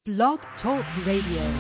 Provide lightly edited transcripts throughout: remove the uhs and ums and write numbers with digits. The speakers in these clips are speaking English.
Blog Talk Radio.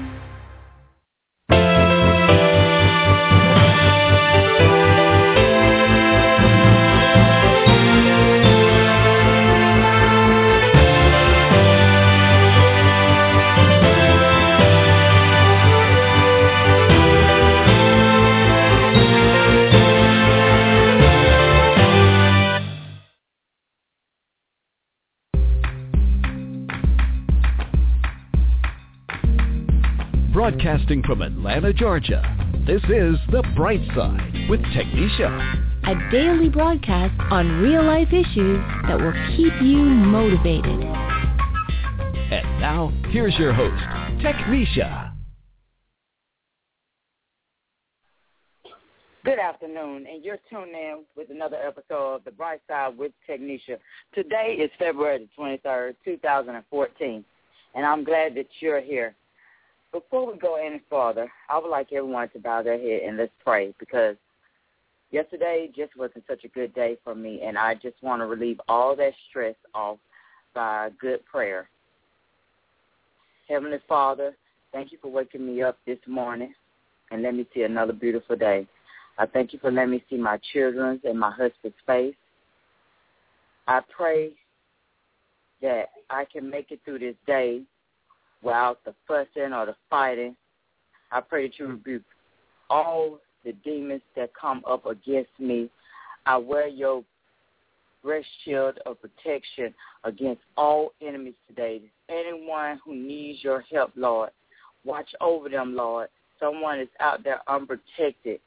Broadcasting from Atlanta, Georgia, this is The Bright Side with Technisha. A daily broadcast on real-life issues that will keep you motivated. And now, here's your host, Technisha. Good afternoon, and you're tuned in with another episode of The Bright Side with Technisha. Today is February the 23rd, 2014, and I'm glad that you're here. Before we go any further, I would like everyone to bow their head and let's pray, because yesterday just wasn't such a good day for me, and I just want to relieve all that stress off by good prayer. Heavenly Father, thank you for waking me up this morning and let me see another beautiful day. I thank you for letting me see my children's and my husband's face. I pray that I can make it through this day without the fussing or the fighting. I pray that you rebuke all the demons that come up against me. I wear your breast shield of protection against all enemies today. Anyone who needs your help, Lord, watch over them, Lord. Someone is out there unprotected.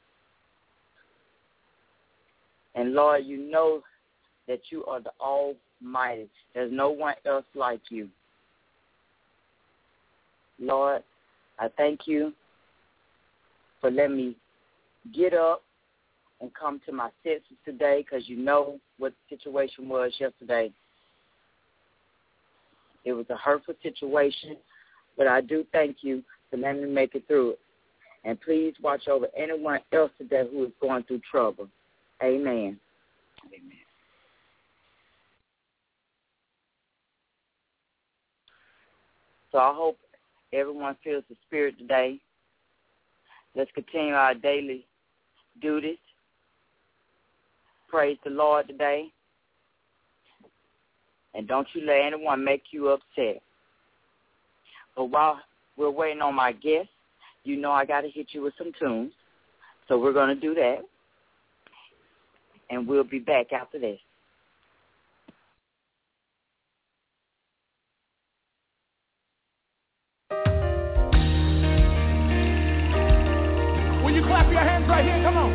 And, Lord, you know that you are the Almighty. There's no one else like you. Lord, I thank you for letting me get up and come to my senses today, because you know what the situation was yesterday. It was a hurtful situation, but I do thank you for letting me make it through it. And please watch over anyone else today who is going through trouble. Amen. Amen. So I hope everyone feels the spirit today. Let's continue our daily duties. Praise the Lord today. And don't you let anyone make you upset. But while we're waiting on my guest, you know I got to hit you with some tunes. So we're going to do that. And we'll be back after this. Will you clap your hands right here? Come on.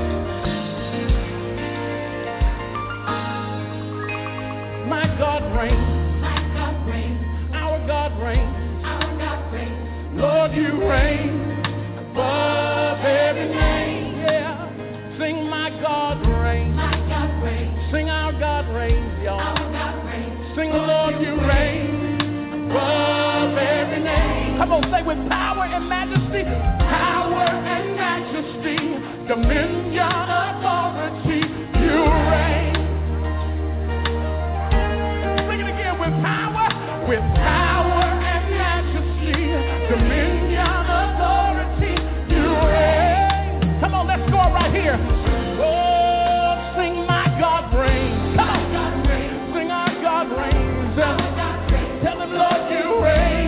My God reigns. My God reigns. Our God reigns. Our God reigns. Lord, you reign above every name. Yeah. Sing my God reigns. My God reigns. Sing our God reigns, y'all. Our God reigns. Sing Lord, you reign above every name. Come on, say with power and majesty. Power and majesty, dominion, authority, you reign. Sing it again, with power and majesty, dominion, authority, you reign. Come on, let's go right here. Oh, sing my God reigns. Come on, sing our God reigns. Tell him, Lord, you reign.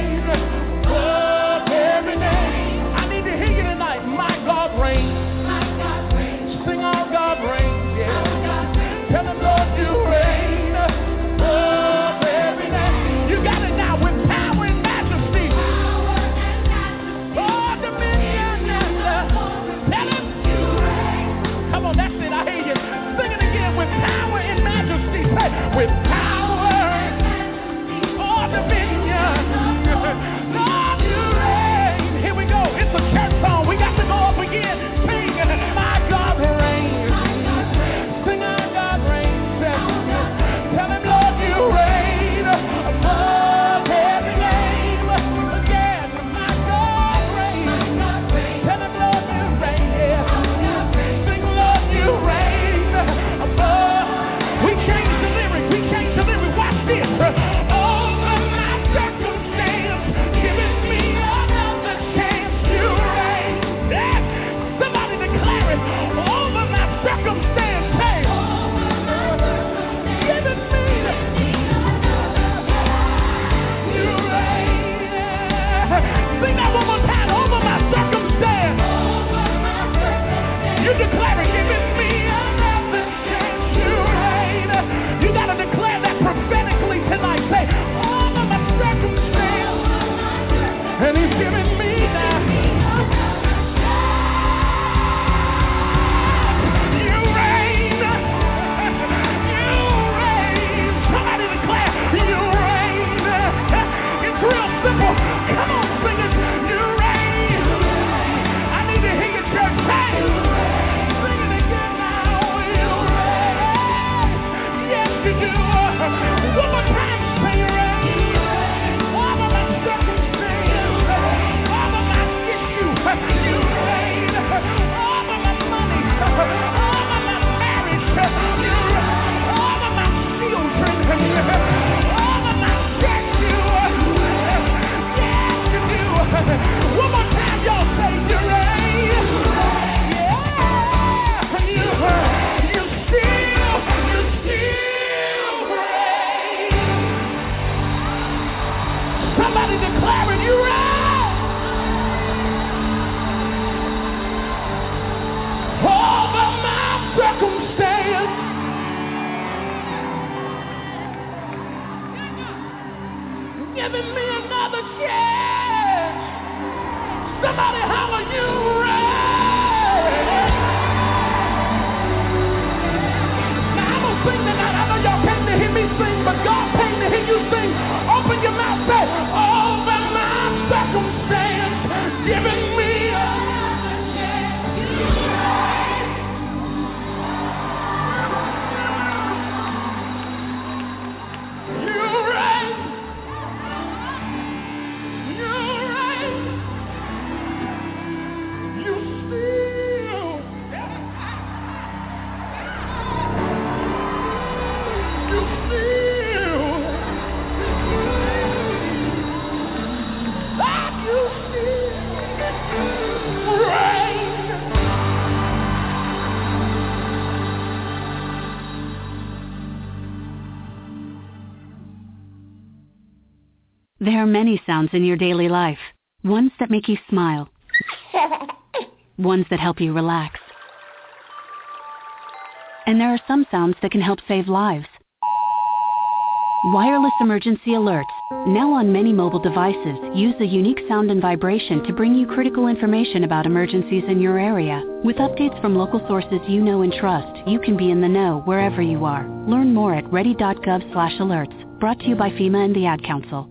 Sing our God reigns, yeah. Tell him, Lord, you reign above every name. You got it now, with power and majesty. Somebody declaring you reign over my circumstance. Giving me another chance. Somebody holler, you reign. Now I'm gonna sing tonight. I know y'all came to hear me sing, but God came to hear you sing. Open your mouth, say, over my circumstance, giving me another chance. You reign. You reign. You reign. You still. You still. You still reign. There are many sounds in your daily life. Ones that make you smile. Ones that help you relax. And there are some sounds that can help save lives. Wireless emergency alerts, now on many mobile devices, use a unique sound and vibration to bring you critical information about emergencies in your area. With updates from local sources you know and trust, you can be in the know wherever you are. Learn more at ready.gov/alerts. Brought to you by FEMA and the Ad Council.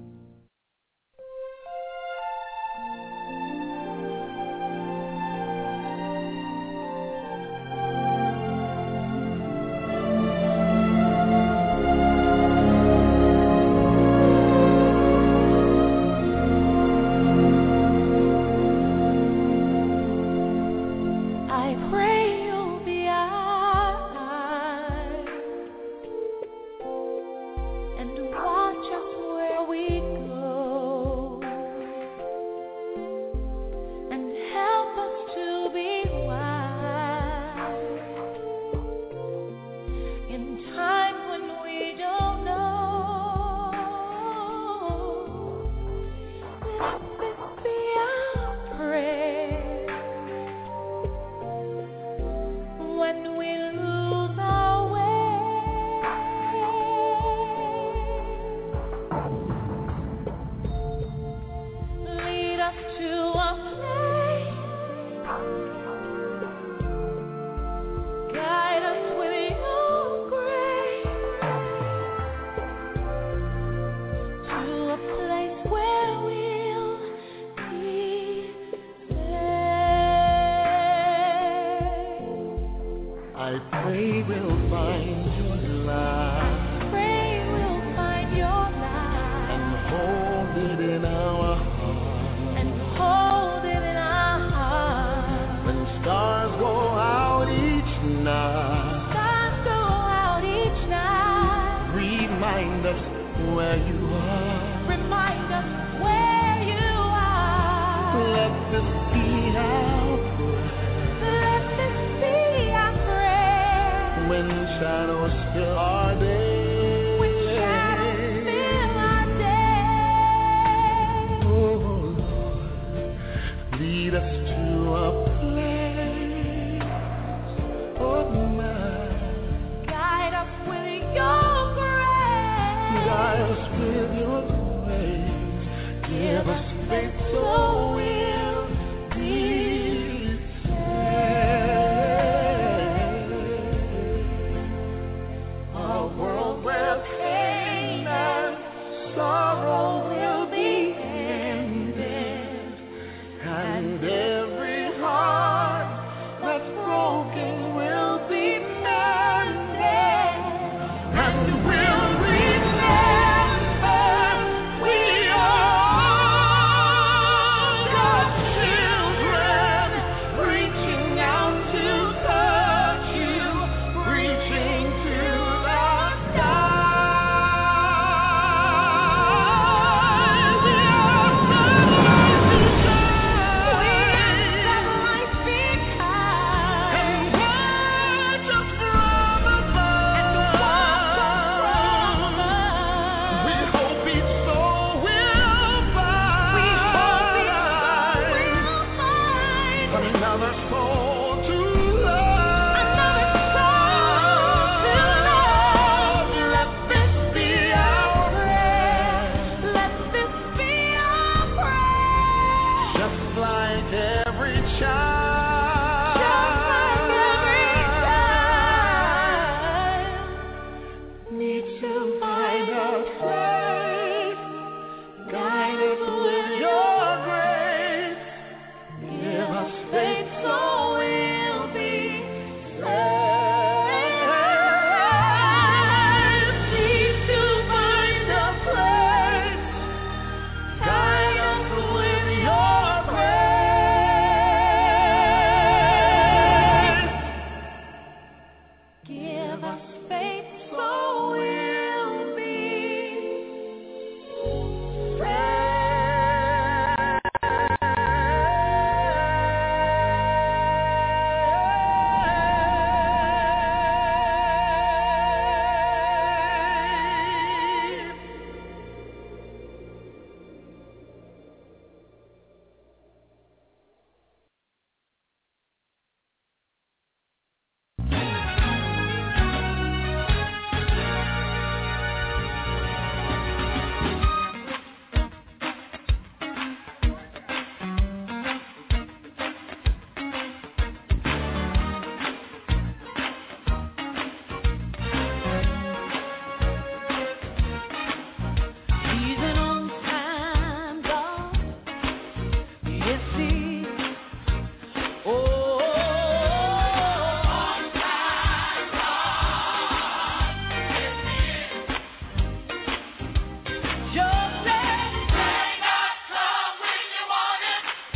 I pray we'll find your light. Pray we'll find your light. And hold it in our heart. And hold it in our heart. When stars go out each night. Stars go out each night. Remind us where you are. Remind us where you are. Let this be our prayer. Let this be our prayer. When shadows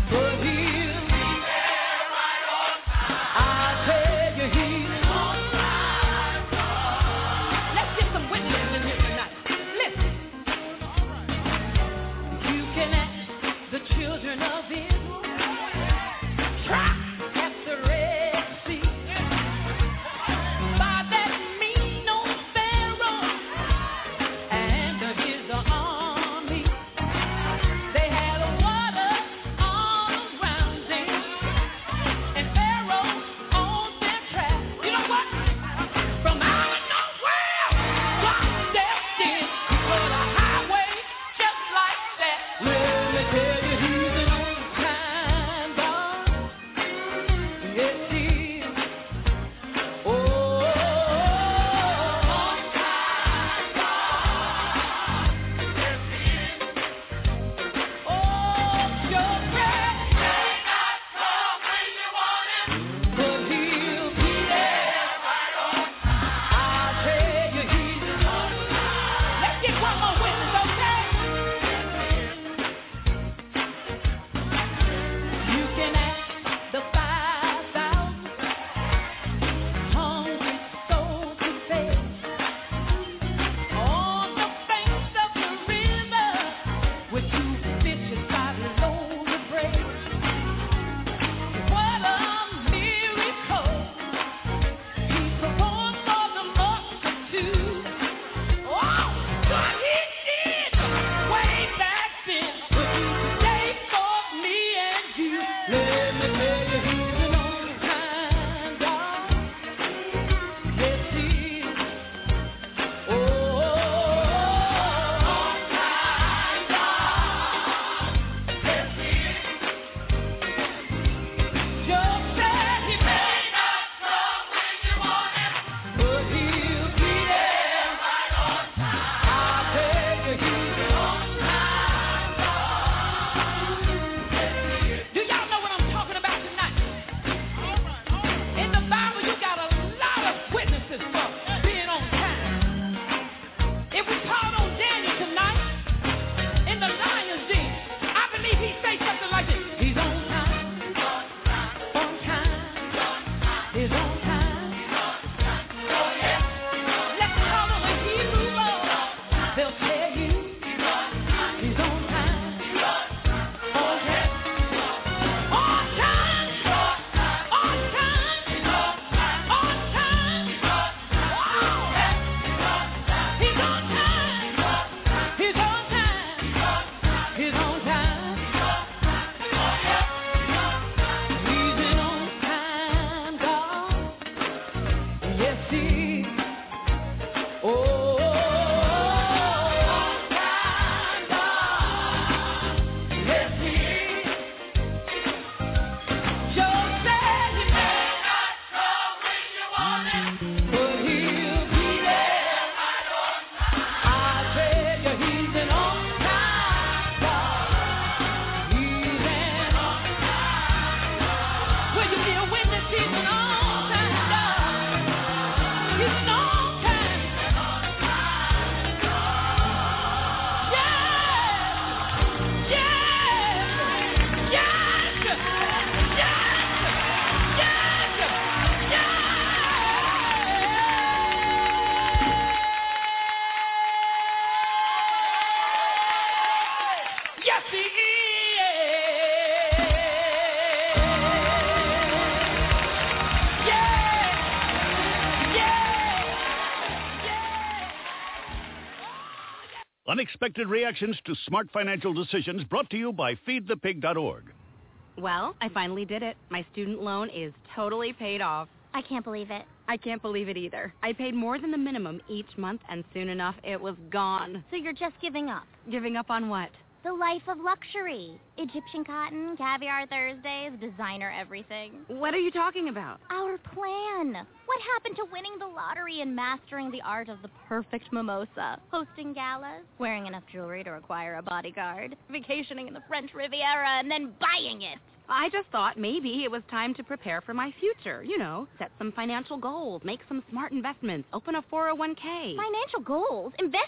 Unexpected reactions to smart financial decisions brought to you by feedthepig.org. Well, I finally did it. My student loan is totally paid off. I can't believe it. I can't believe it either. I paid more than the minimum each month, and soon enough, it was gone. So you're just giving up? Giving up on what? The life of luxury. Egyptian cotton, caviar Thursdays, designer everything. What are you talking about? Our plan. What happened to winning the lottery and mastering the art of the perfect mimosa? Hosting galas, wearing enough jewelry to require a bodyguard, vacationing in the French Riviera, and then buying it. I just thought maybe it was time to prepare for my future. You know, set some financial goals, make some smart investments, open a 401k. Financial goals? Investments?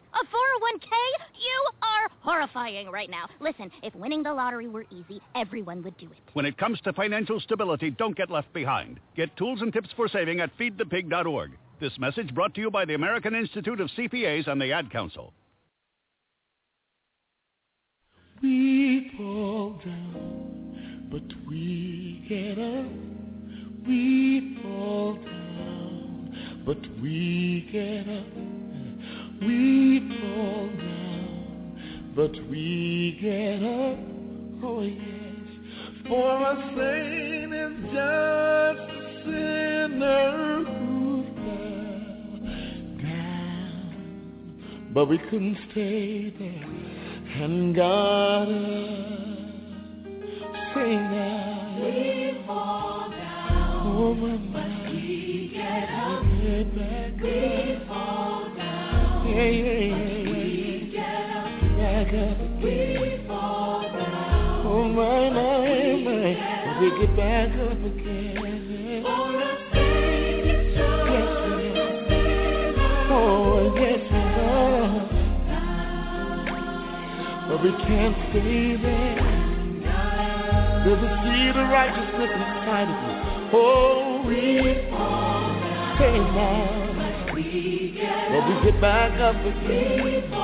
A 401k? You are horrifying right now. Listen, if winning the lottery were easy, everyone would do it. When it comes to financial stability, don't get left behind. Get tools and tips for saving at feedthepig.org. This message brought to you by the American Institute of CPAs and the Ad Council. We fall down, but we get up. We fall down, but we get up. We fall down, but we get up. Oh yes, for a saint is just a sinner who fell down, but we couldn't stay there. And God, sing now. We fall down, oh but we get up. Get back up. We fall down, but we get up. Back up. We fall down, oh my, we get back up again. For a saint, yes, oh yes, Lord. But we can't stay there. There's a seed of righteousness inside of you. Oh, we stay down, but we get back up again.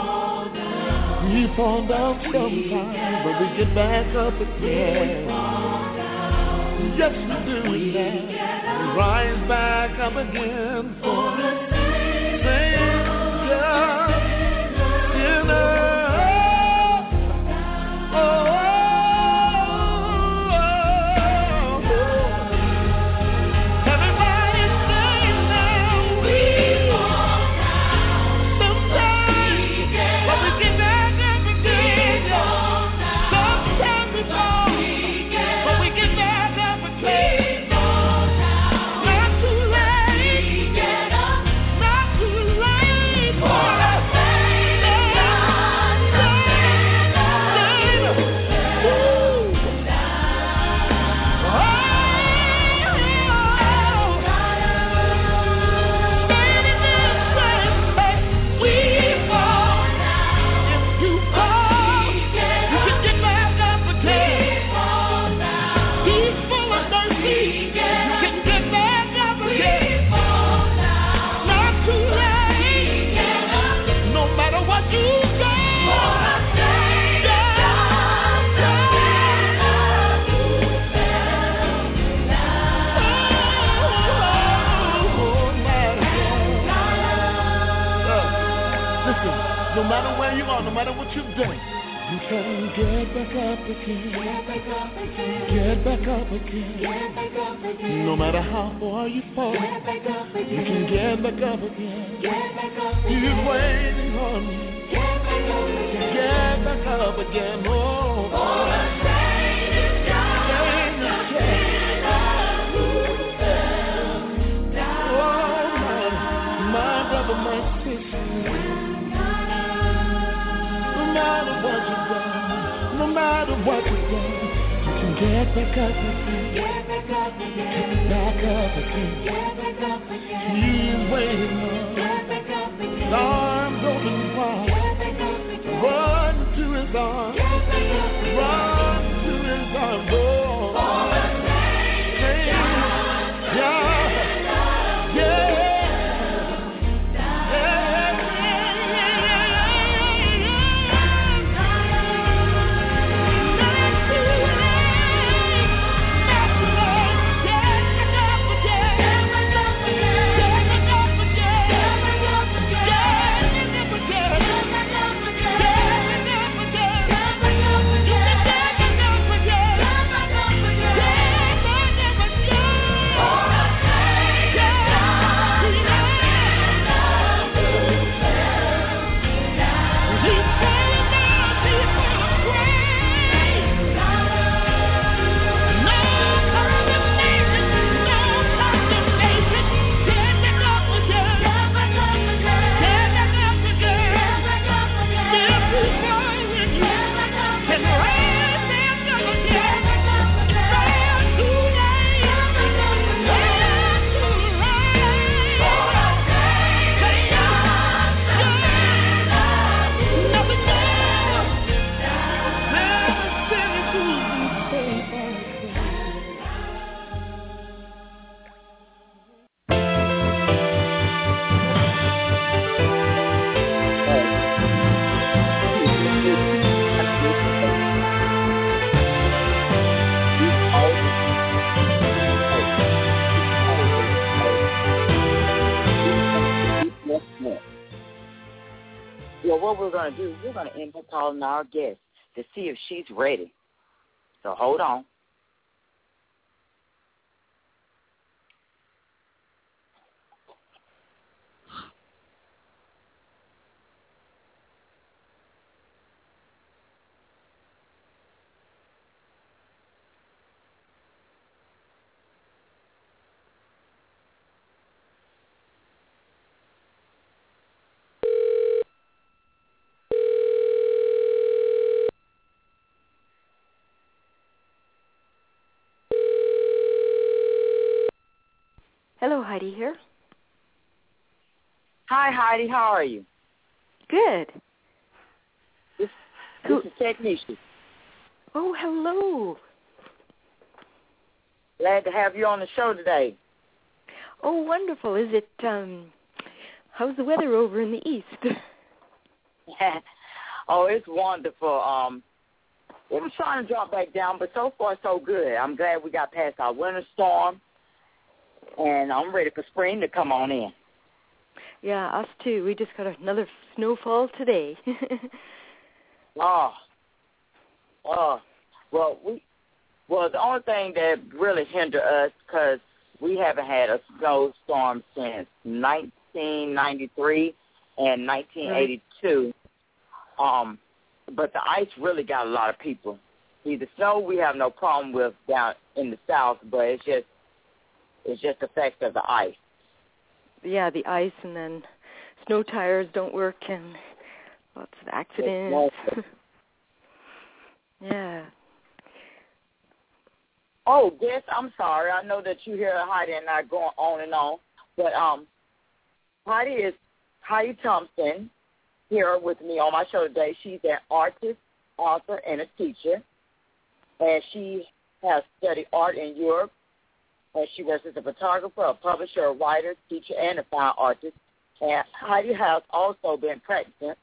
We fall down sometimes, but we get back up again. Yes, we do that. We rise back up again for the Savior, sinner. No matter where you are, no matter what you've done, you can get back up again. Get back up again. No matter how far you fall, you can get back up again. He's waiting on you. Get back up again. Oh, for a saint is just a sinner who fell down. Oh, my brother, my sister. No matter what you've done, no matter what you've done, you can get back up again. Get back up again. He's waiting on. His arms open wide. Run to his arms. Run to his arms. Oh, what we're going to do, we're going to end up calling our guest to see if she's ready. So hold on. Hello, Heidi here. Hi, Heidi. How are you? Good. This is Technisha. Oh, hello. Glad to have you on the show today. Oh, wonderful. Is it, how's the weather over in the east? Oh, it's wonderful. It was trying to drop back down, but so far so good. I'm glad we got past our winter storm, and I'm ready for spring to come on in. Yeah, us too. We just got another snowfall today. Well, the only thing that really hindered us, because we haven't had a snowstorm since 1993 and 1982. Right. But the ice really got a lot of people. See, the snow we have no problem with down in the south, but it's just the effect of the ice. Yeah, the ice, and then snow tires don't work, and lots of accidents. Yeah. Oh, yes, I'm sorry. I know that you hear Heidi and I going on and on, but Heidi is Heidi Thompson here with me on my show today. She's an artist, author, and a teacher, and she has studied art in Europe, and she works as a photographer, a publisher, a writer, teacher, and a fine artist. And Heidi has also been practicing,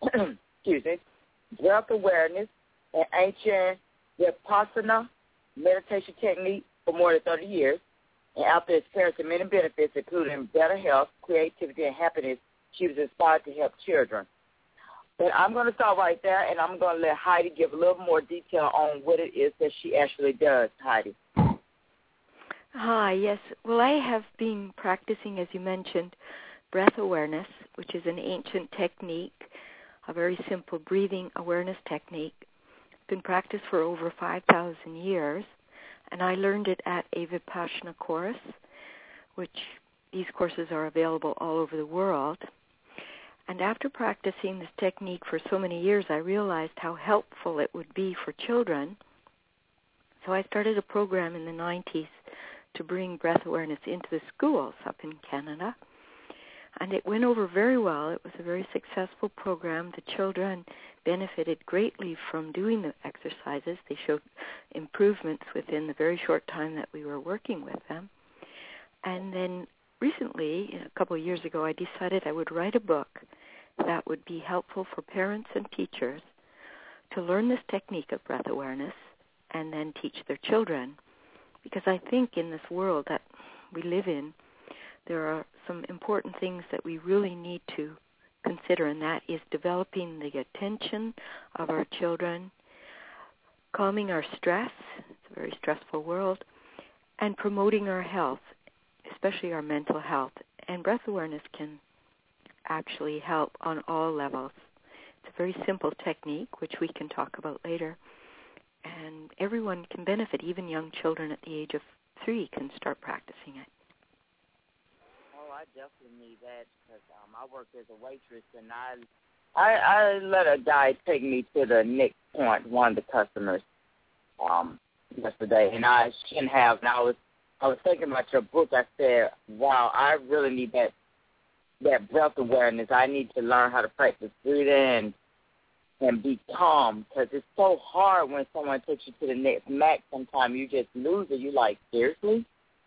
breath awareness and ancient Vipassana meditation technique for more than 30 years. And after experiencing many benefits, including better health, creativity, and happiness, she was inspired to help children. But I'm going to stop right there, and I'm going to let Heidi give a little more detail on what it is that she actually does. Heidi. Hi, yes. Well, I have been practicing, as you mentioned, breath awareness, which is an ancient technique, a very simple breathing awareness technique. It's been practiced for over 5,000 years, and I learned it at a Vipassana course, which these courses are available all over the world. And after practicing this technique for so many years, I realized how helpful it would be for children. So I started a program in the 90s to bring breath awareness into the schools up in Canada. And it went over very well. It was a very successful program. The children benefited greatly from doing the exercises. They showed improvements within the very short time that we were working with them. And then recently, a couple of years ago, I decided I would write a book that would be helpful for parents and teachers to learn this technique of breath awareness and then teach their children. Because I think in this world that we live in, there are some important things that we really need to consider, and that is developing the attention of our children, calming our stress, it's a very stressful world, and promoting our health, especially our mental health. And breath awareness can actually help on all levels. It's a very simple technique, which we can talk about later. And everyone can benefit, even young children at the age of 3 can start practicing it. Oh, I definitely need that because I work as a waitress, and I let a guy take me to the next point, one of the customers, yesterday, and I shouldn't have. And I was thinking about your book. I said, wow, I really need that breath awareness. I need to learn how to practice breathing and be calm, because it's so hard when someone takes you to the next max. Sometimes you just lose it. You're like, seriously?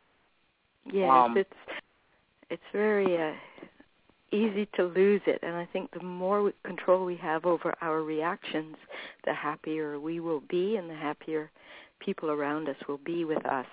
Yes, it's very easy to lose it, and I think the more control we have over our reactions, the happier we will be and the happier people around us will be with us.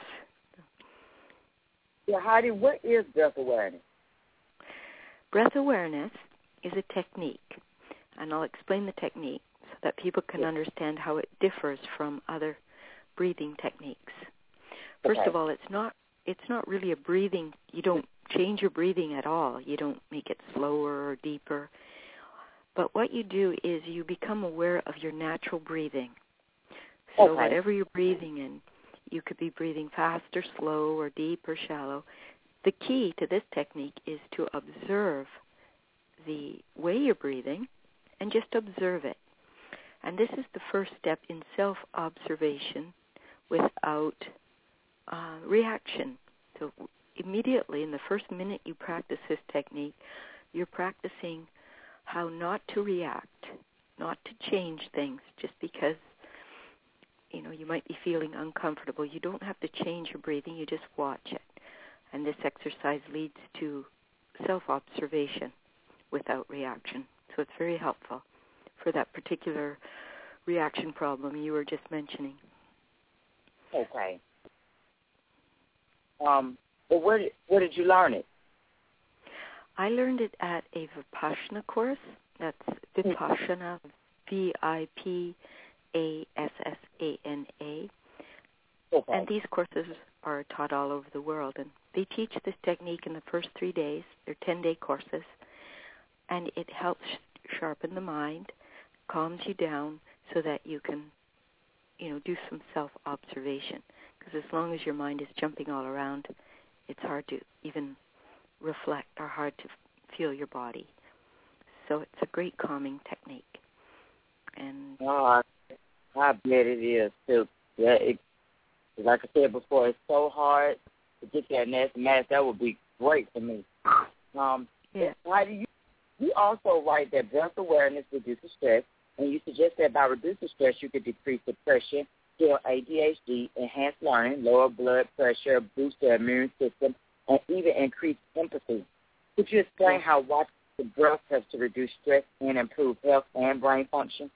Yeah, Heidi, what is breath awareness? Breath awareness is a technique, and I'll explain the technique so that people can understand how it differs from other breathing techniques. First of all, it's not really a breathing. You don't change your breathing at all. You don't make it slower or deeper. But what you do is you become aware of your natural breathing. So whatever you're breathing in, you could be breathing fast or slow or deep or shallow. The key to this technique is to observe the way you're breathing and just observe it. And this is the first step in self-observation without reaction. So immediately in the first minute you practice this technique, you're practicing how not to react, not to change things just because, you might be feeling uncomfortable. You don't have to change your breathing, you just watch it. And this exercise leads to self-observation without reaction. So it's very helpful for that particular reaction problem you were just mentioning. Okay. Well, where did you learn it? I learned it at a Vipassana course. That's Vipassana, Vipassana. Okay. And these courses are taught all over the world. And they teach this technique in the first 3 days. They're 10-day courses. And it helps sharpen the mind, calms you down so that you can, do some self-observation. Because as long as your mind is jumping all around, it's hard to even reflect or hard to feel your body. So it's a great calming technique. And I bet it is too. Yeah, like I said before, it's so hard to get that nasty mask. That would be great for me. Why do you also write that breath awareness reduces stress, and you suggest that by reducing stress, you could decrease depression, kill ADHD, enhance learning, lower blood pressure, boost the immune system, and even increase empathy. Could you explain how watching the breath helps to reduce stress and improve health and brain function?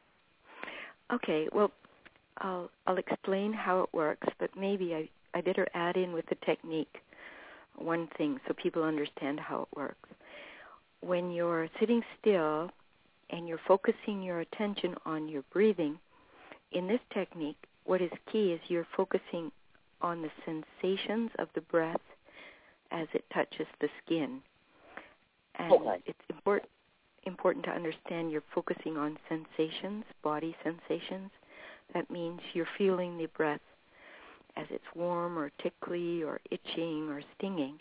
Okay, well, I'll explain how it works, but maybe I better add in with the technique one thing so people understand how it works. When you're sitting still and you're focusing your attention on your breathing, in this technique, what is key is you're focusing on the sensations of the breath as it touches the skin. And it's important to understand you're focusing on sensations, body sensations. That means you're feeling the breath as it's warm or tickly or itching or stinging.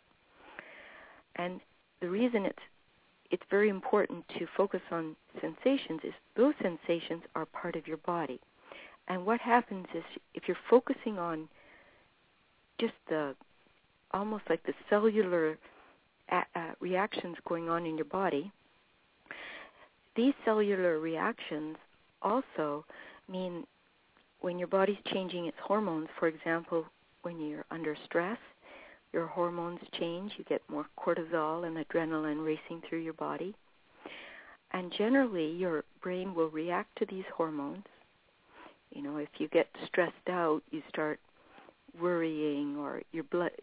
And the reason it's very important to focus on sensations is those sensations are part of your body. And what happens is if you're focusing on just almost like the cellular reactions going on in your body, these cellular reactions also mean when your body's changing its hormones, for example, when you're under stress, your hormones change. You get more cortisol and adrenaline racing through your body. And generally, your brain will react to these hormones. If you get stressed out, you start worrying or your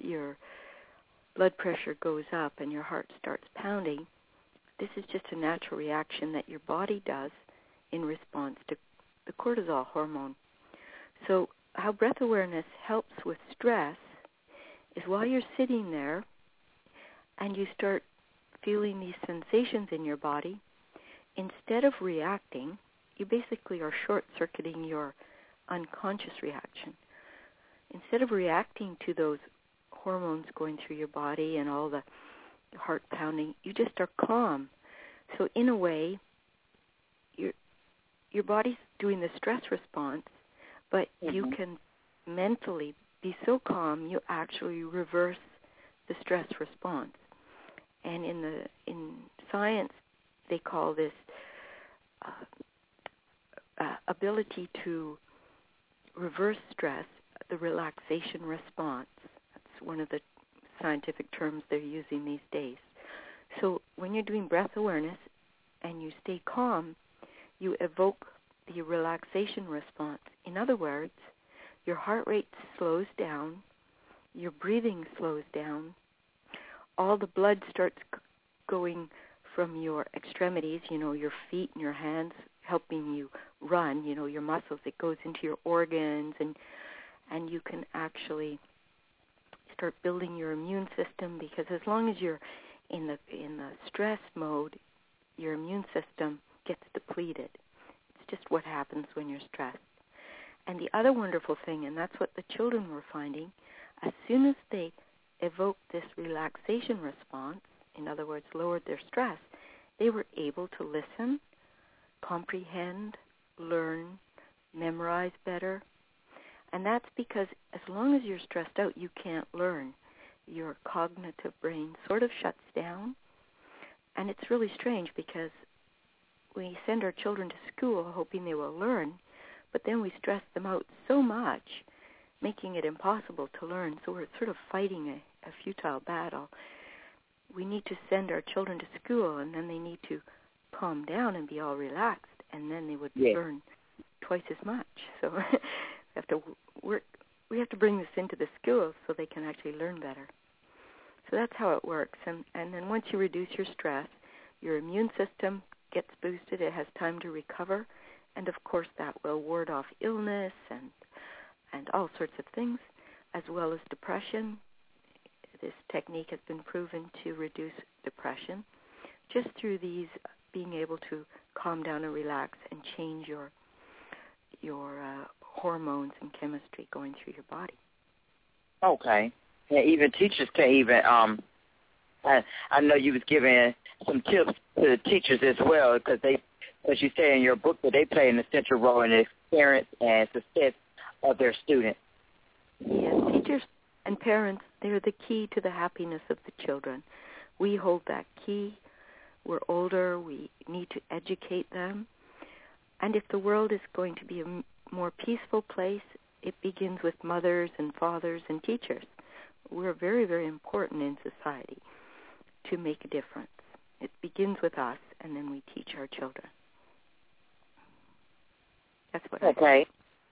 blood pressure goes up and your heart starts pounding. This is just a natural reaction that your body does in response to the cortisol hormone. So how breath awareness helps with stress is while you're sitting there and you start feeling these sensations in your body, instead of reacting, you basically are short-circuiting your unconscious reaction. Instead of reacting to those hormones going through your body and all the heart pounding, you just are calm. So in a way, your body's doing the stress response, but you can mentally be so calm you actually reverse the stress response. And in science, they call this ability to reverse stress the relaxation response. That's one of the scientific terms they're using these days. So when you're doing breath awareness and you stay calm, you evoke the relaxation response. In other words, your heart rate slows down, your breathing slows down, all the blood starts going from your extremities, your feet and your hands, helping you run, your muscles. It goes into your organs, and you can actually start building your immune system, because as long as you're in the stress mode, your immune system gets depleted. It's just what happens when you're stressed. And the other wonderful thing, and that's what the children were finding, as soon as they evoked this relaxation response, in other words, lowered their stress, they were able to listen, comprehend, learn, memorize better. And that's because as long as you're stressed out, you can't learn. Your cognitive brain sort of shuts down. And it's really strange, because we send our children to school hoping they will learn, but then we stress them out so much, making it impossible to learn. So we're sort of fighting a futile battle. We need to send our children to school, and then they need to calm down and be all relaxed, and then they would learn twice as much. So we have to bring this into the schools so they can actually learn better. So that's how it works. And then once you reduce your stress, your immune system gets boosted. It has time to recover. And, of course, that will ward off illness and all sorts of things, as well as depression. This technique has been proven to reduce depression just through these being able to calm down and relax and change your hormones and chemistry going through your body. Okay. Yeah, even teachers can even, I know you was giving some tips to the teachers as well, because they, as you say in your book, that they play an essential role in the experience and success of their students. Yes, teachers and parents, they're the key to the happiness of the children. We hold that key. We're older. We need to educate them. And if the world is going to be a more peaceful place, it begins with mothers and fathers and teachers. We're very, very important in society to make a difference. It begins with us, and then we teach our children. That's what I think.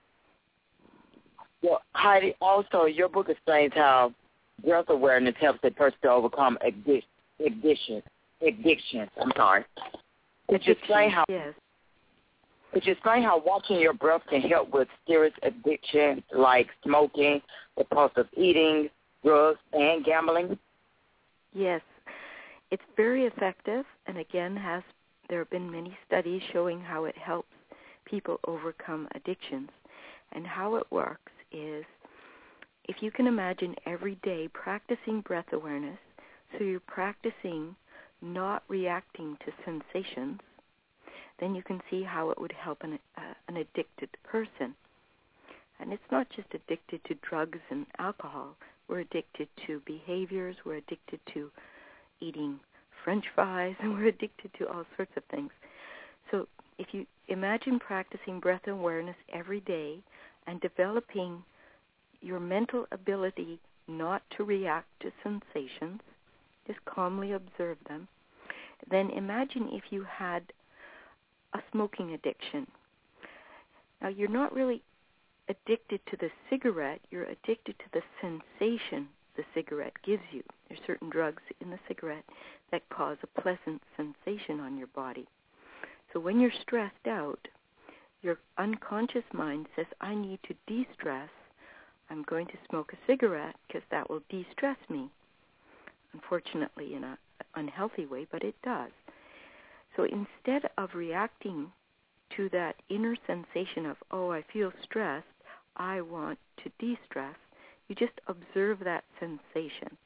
Well, Heidi, also your book explains how breath awareness helps a person to overcome addiction. I'm sorry. Could you explain how? Yes. Could you explain how watching your breath can help with serious addiction like smoking, compulsive eating, drugs, and gambling? Yes. It's very effective, and again, there have been many studies showing how it helps people overcome addictions. And how it works is, if you can imagine every day practicing breath awareness, so you're practicing not reacting to sensations, then you can see how it would help an addicted person. And it's not just addicted to drugs and alcohol. We're addicted to behaviors. We're addicted to eating French fries, and we're addicted to all sorts of things. So if you imagine practicing breath awareness every day and developing your mental ability not to react to sensations, just calmly observe them, then imagine if you had a smoking addiction. Now, you're not really addicted to the cigarette. You're addicted to the sensation the cigarette gives you. There's certain drugs in the cigarette that cause a pleasant sensation on your body. So when you're stressed out, your unconscious mind says, I need to de-stress. I'm going to smoke a cigarette because that will de-stress me. Unfortunately, in an unhealthy way, but it does. So instead of reacting to that inner sensation of, oh, I feel stressed, I want to de-stress, you just observe that sensation.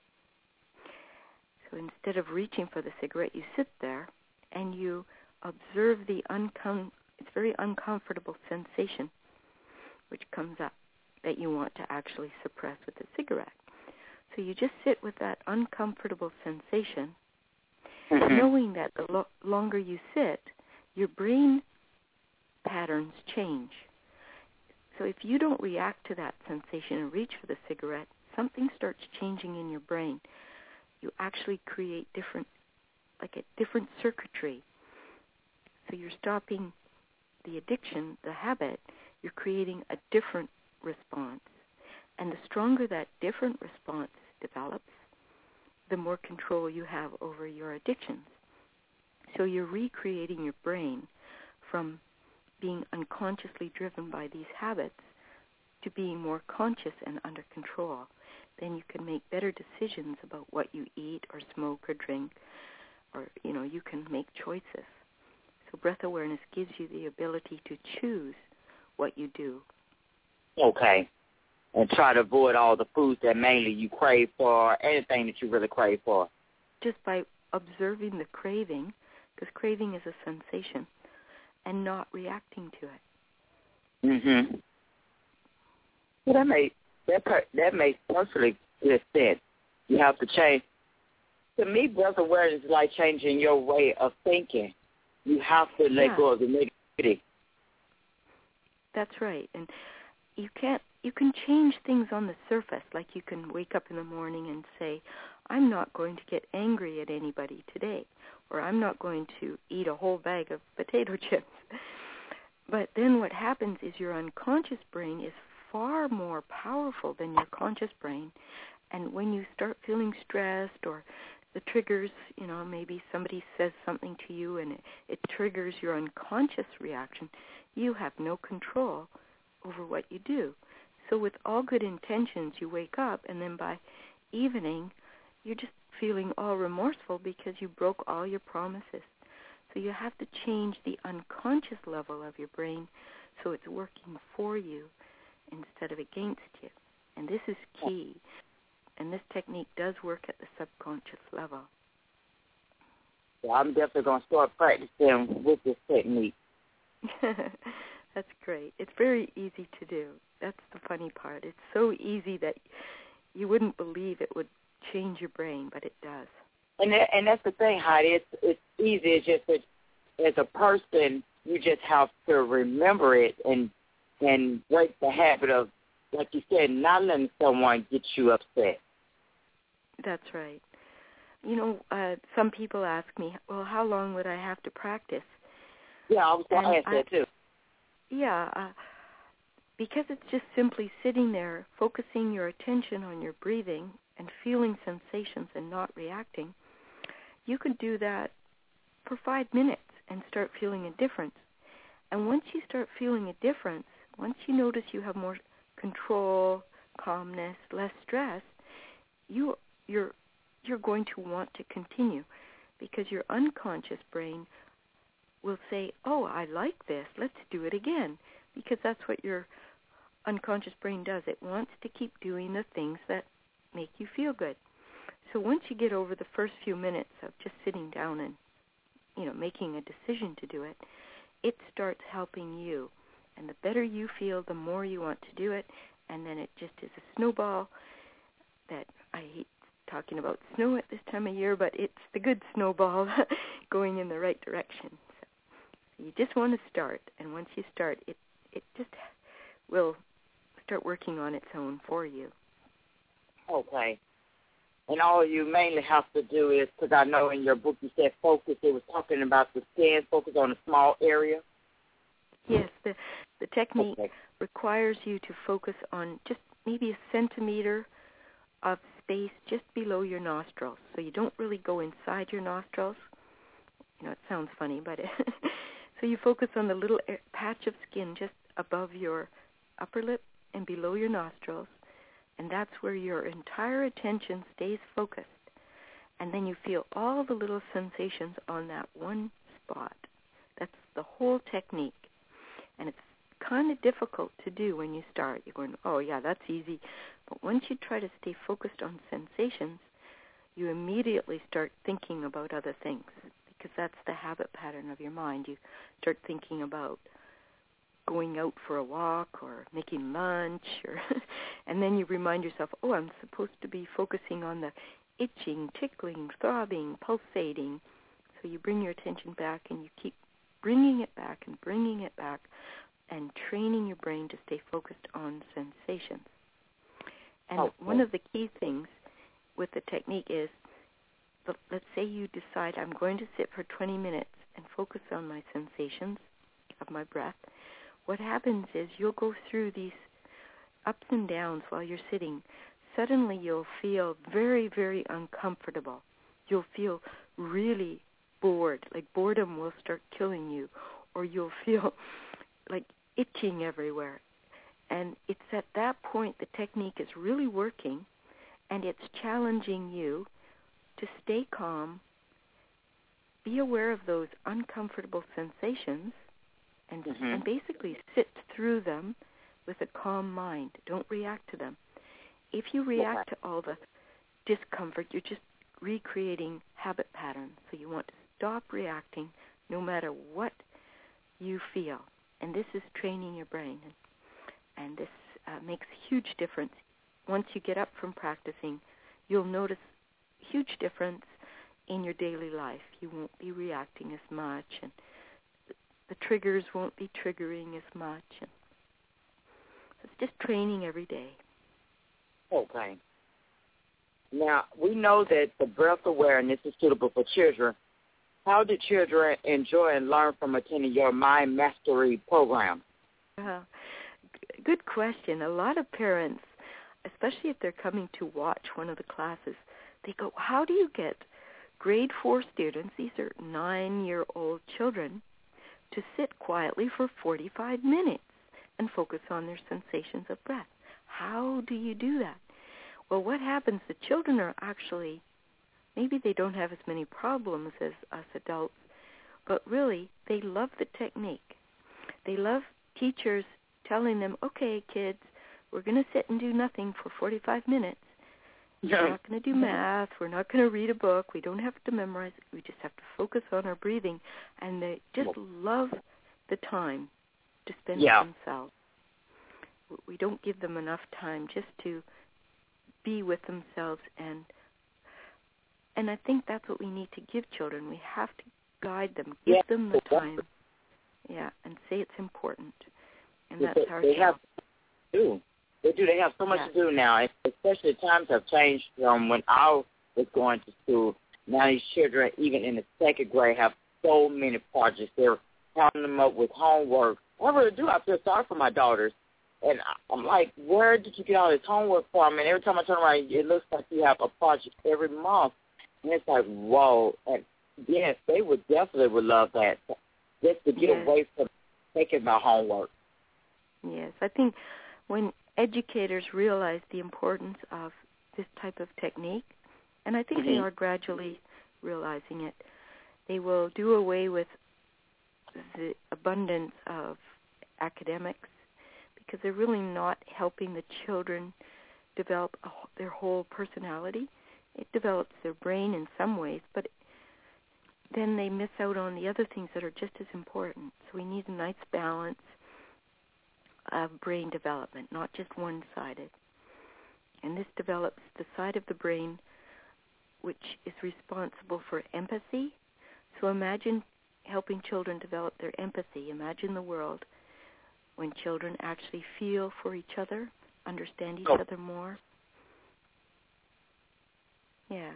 So instead of reaching for the cigarette, you sit there and you observe the it's very uncomfortable sensation which comes up that you want to actually suppress with the cigarette. So you just sit with that uncomfortable sensation, knowing that the longer you sit, your brain patterns change. So if you don't react to that sensation and reach for the cigarette, something starts changing in your brain. You actually create different circuitry. So you're stopping the addiction, the habit, you're creating a different response. And the stronger that different response develops, the more control you have over your addictions. So you're recreating your brain from being unconsciously driven by these habits to being more conscious and under control. Then you can make better decisions about what you eat or smoke or drink, or, you can make choices. So breath awareness gives you the ability to choose what you do. Okay. And try to avoid all the foods that mainly you crave for, anything that you really crave for. Just by observing the craving, because craving is a sensation, and not reacting to it. Mm-hmm. Well, that makes perfectly good sense. You have to change. To me, breath awareness is like changing your way of thinking. You have to let go of the negativity. That's right. And you can change things on the surface, like you can wake up in the morning and say, I'm not going to get angry at anybody today, or I'm not going to eat a whole bag of potato chips. But then what happens is your unconscious brain is far more powerful than your conscious brain. And when you start feeling stressed or the triggers, maybe somebody says something to you and it triggers your unconscious reaction, you have no control over what you do. So with all good intentions, you wake up, and then by evening, you're just feeling all remorseful because you broke all your promises. So you have to change the unconscious level of your brain so it's working for you instead of against you. And this is key. And this technique does work at the subconscious level. Yeah, I'm definitely going to start practicing with this technique. That's great. It's very easy to do. That's the funny part. It's so easy that you wouldn't believe it would change your brain, but it does. And that's the thing, Heidi. It's easy. It's just that as a person, you just have to remember it and break the habit of, like you said, not letting someone get you upset. That's right. Some people ask me, well, how long would I have to practice? Yeah, I was going to ask that too. Yeah, because it's just simply sitting there, focusing your attention on your breathing and feeling sensations and not reacting. You could do that for 5 minutes and start feeling a difference. And once you start feeling a difference, once you notice you have more control, calmness, less stress, you're going to want to continue, because your unconscious brain will say, oh, I like this, let's do it again, because that's what your unconscious brain does. It wants to keep doing the things that make you feel good. So once you get over the first few minutes of just sitting down and, making a decision to do it, it starts helping you. And the better you feel, the more you want to do it, and then it just is a snowball that I hate talking about snow at this time of year, but it's the good snowball going in the right direction. So you just want to start, and once you start, it just will start working on its own for you. Okay. And all you mainly have to do is, because I know in your book you said focus, it was talking about the skin, focus on a small area. Yes, the technique requires you to focus on just maybe a centimeter of space just below your nostrils. So you don't really go inside your nostrils. It sounds funny, but so you focus on the little patch of skin just above your upper lip and below your nostrils, and that's where your entire attention stays focused. And then you feel all the little sensations on that one spot. That's the whole technique. And it's kind of difficult to do when you start. You're going, oh, yeah, that's easy. But once you try to stay focused on sensations, you immediately start thinking about other things, because that's the habit pattern of your mind. You start thinking about going out for a walk or making lunch, and then you remind yourself, oh, I'm supposed to be focusing on the itching, tickling, throbbing, pulsating. So you bring your attention back, and you keep bringing it back and bringing it back, and training your brain to stay focused on sensations. And one of the key things with the technique is, let's say you decide, I'm going to sit for 20 minutes and focus on my sensations of my breath. What happens is you'll go through these ups and downs while you're sitting. Suddenly you'll feel very, very uncomfortable. You'll feel really bored. Like boredom will start killing you, or you'll feel like itching everywhere. And it's at that point the technique is really working, and it's challenging you to stay calm, be aware of those uncomfortable sensations, and basically sit through them with a calm mind. Don't react to them. If you react to all the discomfort, you're just recreating habit patterns. So you want to stop reacting no matter what you feel. And this is training your brain. And this makes a huge difference. Once you get up from practicing, you'll notice a huge difference in your daily life. You won't be reacting as much, and the triggers won't be triggering as much. And it's just training every day. Okay. Now, we know that the breath awareness is suitable for children. How do children enjoy and learn from attending your Mind Mastery program? Good question. A lot of parents, especially if they're coming to watch one of the classes, they go, how do you get grade 4 students, these are 9-year-old children, to sit quietly for 45 minutes and focus on their sensations of breath? How do you do that? Well, what happens, the children are actually, maybe they don't have as many problems as us adults, but really they love the technique. They love teachers telling them, okay, kids, we're going to sit and do nothing for 45 minutes. We're not going to do math. We're not going to read a book. We don't have to memorize. We just have to focus on our breathing. And they just love the time to spend with themselves. We don't give them enough time just to be with themselves. And I think that's what we need to give children. We have to guide them, give them the time. Yeah, and say it's important. And that's our job. They do. They have so much to do now, especially times have changed from when I was going to school. Now these children, even in the second grade, have so many projects. They're counting them up with homework. I really do. I feel sorry for my daughters. And I'm like, where did you get all this homework from? And every time I turn around, it looks like you have a project every month. And it's like, whoa. And yes, they would love that, just to get away from taking my homework. Yes, I think when educators realize the importance of this type of technique, and I think they are gradually realizing it, they will do away with the abundance of academics, because they're really not helping the children develop their whole personality. It develops their brain in some ways, but then they miss out on the other things that are just as important. So we need a nice balance of brain development, not just one-sided. And this develops the side of the brain which is responsible for empathy. So imagine helping children develop their empathy. Imagine the world when children actually feel for each other, understand each other more. Yeah.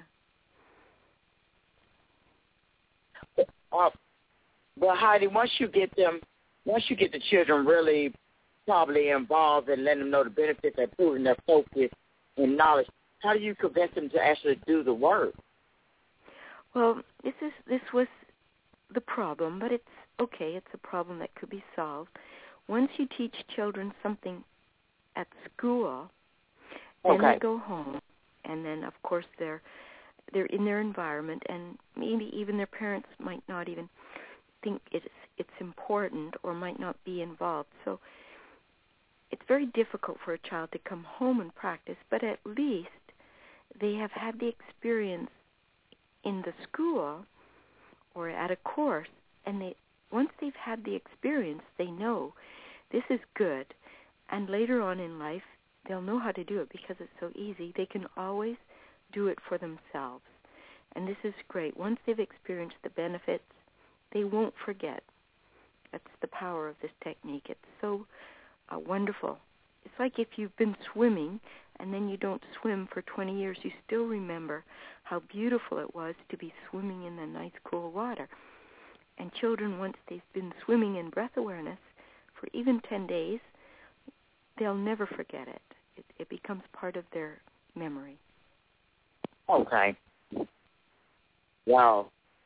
Well, Heidi, once you get the children really probably involved and letting them know the benefits of improving their focus and knowledge, how do you convince them to actually do the work? Well, this was the problem, but it's okay. It's a problem that could be solved. Once you teach children something at school, then they go home, and then of course they're in their environment, and maybe even their parents might not even think it's important or might not be involved. So it's very difficult for a child to come home and practice, but at least they have had the experience in the school or at a course, and once they've had the experience, they know this is good, and later on in life, they'll know how to do it because it's so easy. They can always do it for themselves, and this is great. Once they've experienced the benefits, they won't forget. That's the power of this technique. It's so wonderful. It's like if you've been swimming and then you don't swim for 20 years, you still remember how beautiful it was to be swimming in the nice, cool water. And children, once they've been swimming in breath awareness for even 10 days, they'll never forget it. It becomes part of their memory. Okay. Wow.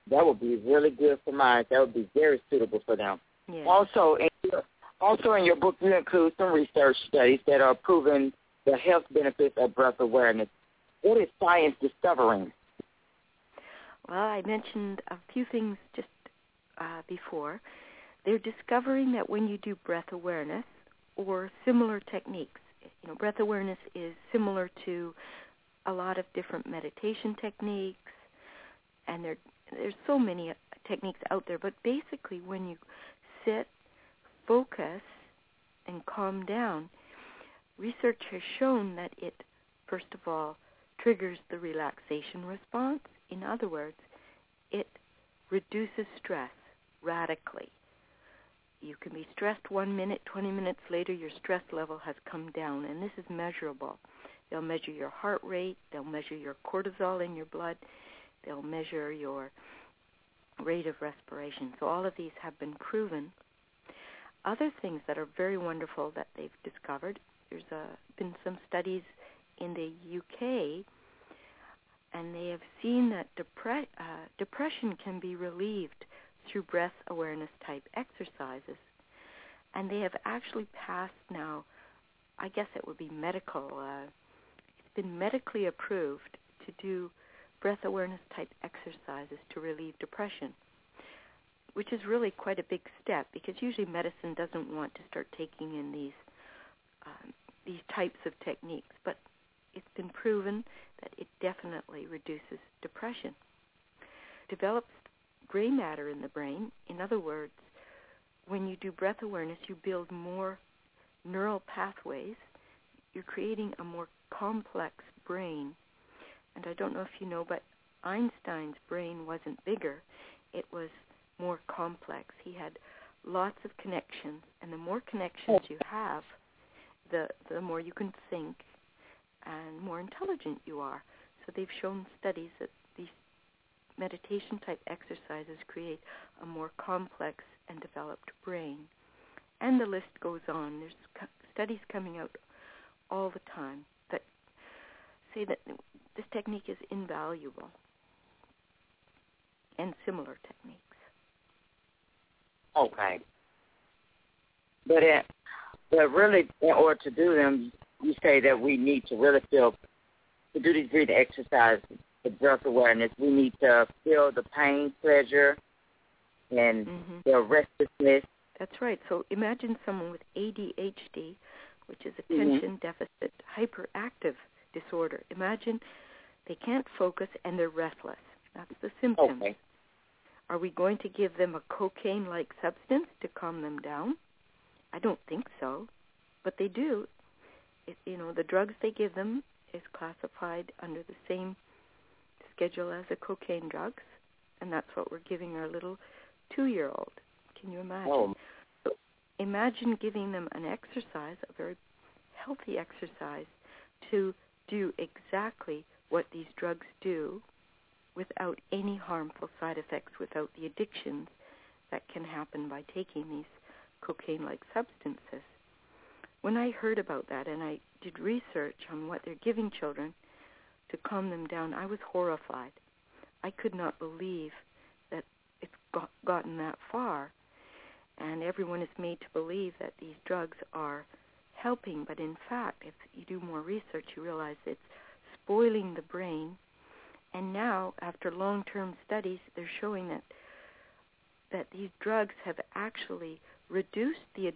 That would be really good for mine. That would be very suitable for them. Yeah. Also, in your book, you include some research studies that are proving the health benefits of breath awareness. What is science discovering? Well, I mentioned a few things just before. They're discovering that when you do breath awareness or similar techniques, breath awareness is similar to a lot of different meditation techniques, and there's so many techniques out there, but basically when you sit, focus, and calm down, research has shown that it, first of all, triggers the relaxation response. In other words, it reduces stress radically. You can be stressed 1 minute, 20 minutes later, your stress level has come down, and this is measurable. They'll measure your heart rate, they'll measure your cortisol in your blood, they'll measure your rate of respiration. So all of these have been proven. Other things that are very wonderful that they've discovered, there's been some studies in the UK, and they have seen that depression can be relieved through breath awareness type exercises. And they have actually passed now, I guess it would be medical, it's been medically approved to do breath awareness type exercises to relieve depression, which is really quite a big step because usually medicine doesn't want to start taking in these types of techniques, but it's been proven that it definitely reduces depression. Develops gray matter in the brain. In other words, when you do breath awareness, you build more neural pathways. You're creating a more complex brain. And I don't know if you know, but Einstein's brain wasn't bigger. It was more complex. He had lots of connections, and the more connections you have, the more you can think and more intelligent you are. So they've shown studies that these meditation-type exercises create a more complex and developed brain. And the list goes on. There's studies coming out all the time that say that this technique is invaluable, and similar techniques. Okay. But really, in order to do them, you say that we need to really feel, to do these breathing exercises, the breath awareness, we need to feel the pain, pleasure, and the restlessness. That's right. So imagine someone with ADHD, which is attention deficit hyperactive disorder. Imagine they can't focus and they're restless. That's the symptoms. Okay. Are we going to give them a cocaine-like substance to calm them down? I don't think so, but they do. The drugs they give them is classified under the same schedule as the cocaine drugs, and that's what we're giving our little 2-year-old. Can you imagine? Oh. So imagine giving them an exercise, a very healthy exercise, to do exactly what these drugs do without any harmful side effects, without the addictions that can happen by taking these cocaine-like substances. When I heard about that and I did research on what they're giving children to calm them down, I was horrified. I could not believe that it's gotten that far. And everyone is made to believe that these drugs are helping, but in fact, if you do more research, you realize it's spoiling the brain. And now, after long-term studies, they're showing that these drugs have actually reduced the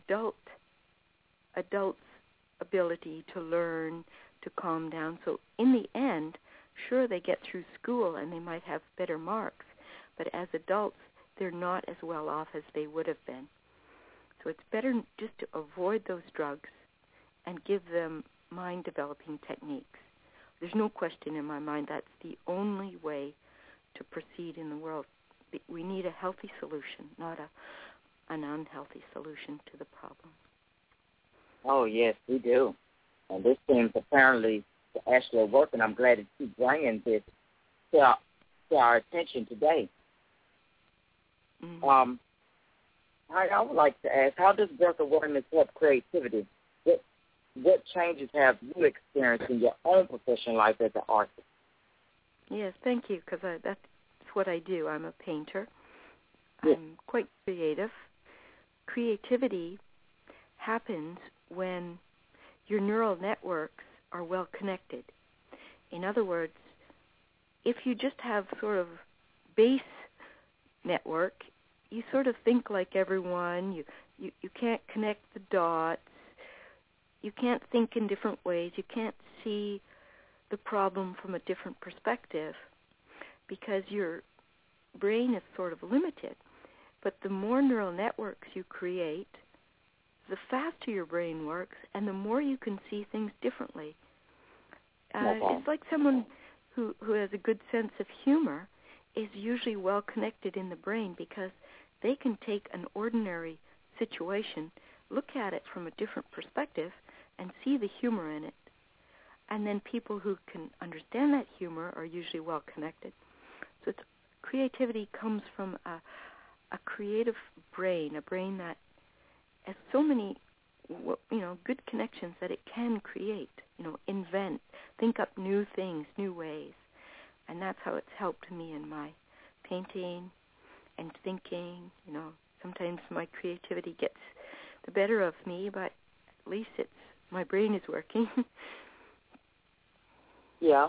adult's ability to learn, to calm down. So in the end, sure, they get through school and they might have better marks, but as adults, they're not as well off as they would have been. So it's better just to avoid those drugs and give them mind-developing techniques. There's no question in my mind that's the only way to proceed in the world. We need a healthy solution, not an unhealthy solution to the problem. Oh, yes, we do. And this seems apparently to actually work, and I'm glad that you're bringing this to our attention today. I would like to ask, how does breath awareness help creativity? What changes have you experienced in your own professional life as an artist? Yes, thank you, because that's what I do. I'm a painter. Yeah. I'm quite creative. Creativity happens when your neural networks are well connected. In other words, if you just have sort of base network, you sort of think like everyone. You can't connect the dots. You can't think in different ways. You can't see the problem from a different perspective because your brain is sort of limited. But the more neural networks you create, the faster your brain works and the more you can see things differently. It's like someone who has a good sense of humor is usually well connected in the brain because they can take an ordinary situation, look at it from a different perspective, and see the humor in it. And then people who can understand that humor are usually well connected. So creativity comes from a creative brain, a brain that has so many, good connections that it can create, invent, think up new things, new ways. And that's how it's helped me in my painting and thinking. Sometimes my creativity gets the better of me, but at least my brain is working. Yeah.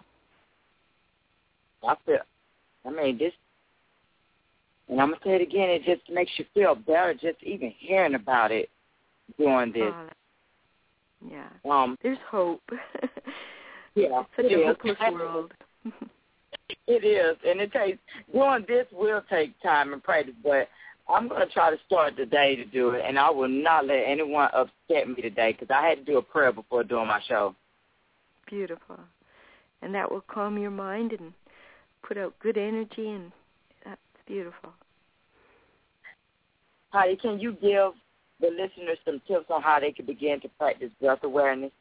This, and I'm going to say it again, it just makes you feel better just even hearing about it, doing this. Yeah. There's hope. Yeah. It's such a hopeless world. It is, and doing this will take time and practice, but I'm going to try to start today to do it, and I will not let anyone upset me today because I had to do a prayer before doing my show. Beautiful. And that will calm your mind and put out good energy, and that's beautiful. Heidi, can you give the listeners some tips on how they can begin to practice breath awareness?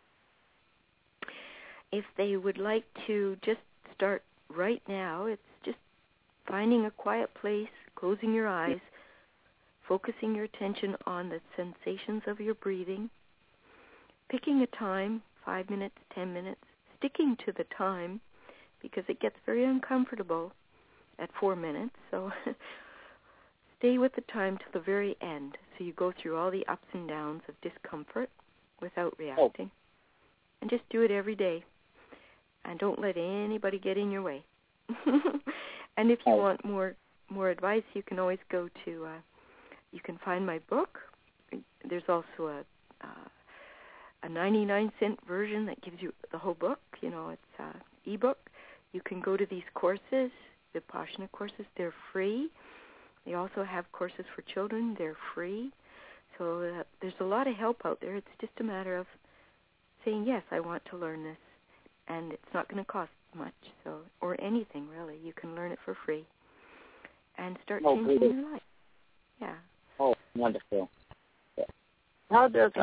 If they would like to just start right now, it's just finding a quiet place, closing your eyes, focusing your attention on the sensations of your breathing, picking a time, 5 minutes, 10 minutes, sticking to the time because it gets very uncomfortable at 4 minutes. So stay with the time till the very end. So you go through all the ups and downs of discomfort without reacting. And just do it every day. And don't let anybody get in your way. And if you want more advice, you can always go to, you can find my book. There's also a 99-cent version that gives you the whole book. It's an ebook. You can go to these courses, the Vipassana courses. They're free. They also have courses for children. They're free. So there's a lot of help out there. It's just a matter of saying, yes, I want to learn this. And it's not going to cost much, or anything, really. You can learn it for free and start changing your life. Yeah. Oh, wonderful. How does...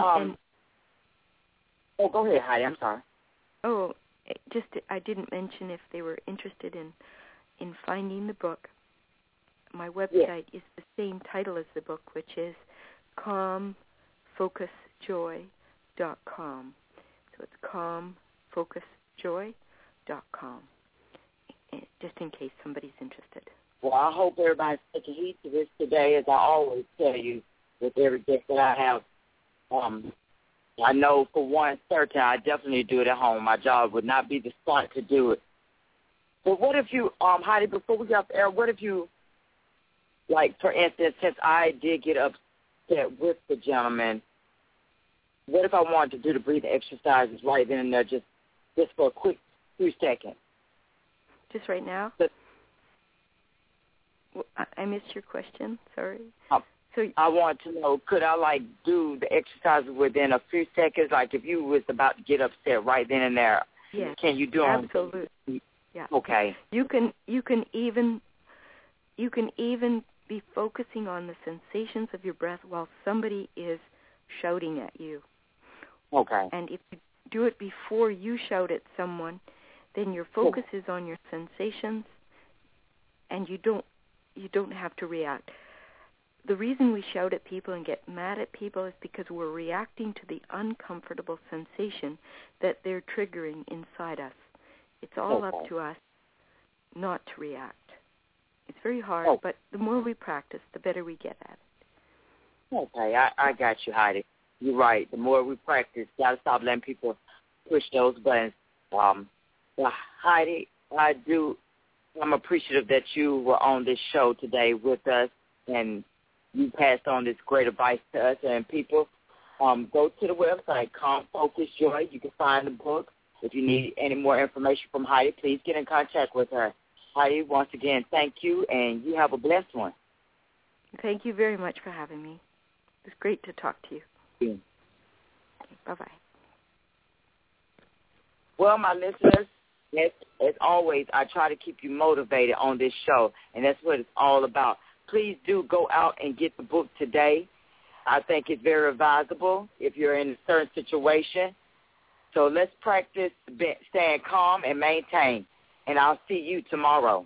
Oh, go ahead, Heidi. I'm sorry. Oh, I didn't mention if they were interested in finding the book. My website is the same title as the book, which is calmfocusjoy.com. So it's calmfocusjoy.com, just in case somebody's interested. Well, I hope everybody's taking heed to this today, as I always tell you with every guest that I have. I know for one certain I definitely do it at home. My job would not be the spot to do it. But what if you, Heidi, before we get off the air, what if you, like, for instance, since I did get upset with the gentleman, what if I wanted to do the breathing exercises right then and there just for a quick few seconds? Just right now? I missed your question. Sorry. So I want to know, could I, do the exercises within a few seconds? Like, if you was about to get upset right then and there, can you do them? Absolutely. Yeah. Okay. You can even be focusing on the sensations of your breath while somebody is shouting at you. Okay. And if you do it before you shout at someone, then your focus is on your sensations, and you don't have to react. The reason we shout at people and get mad at people is because we're reacting to the uncomfortable sensation that they're triggering inside us. It's all up to us not to react. It's very hard, but the more we practice, the better we get at it. Okay, I got you, Heidi. You're right. The more we practice, got to stop letting people push those buttons. Heidi, I'm appreciative that you were on this show today with us, and you passed on this great advice to us. And people, go to the website, Calm, Focus, Joy. You can find the book. If you need any more information from Heidi, please get in contact with her. Heidi, once again, thank you, and you have a blessed one. Thank you very much for having me. It was great to talk to you. Yeah. Okay, bye-bye. Well, my listeners, as always, I try to keep you motivated on this show, and that's what it's all about. Please do go out and get the book today. I think it's very advisable if you're in a certain situation. So let's practice staying calm and maintain, and I'll see you tomorrow.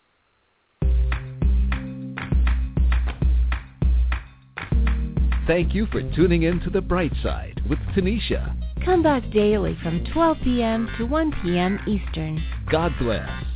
Thank you for tuning in to The Bright Side with Tanisha. Come back daily from 12 p.m. to 1 p.m. Eastern. God bless.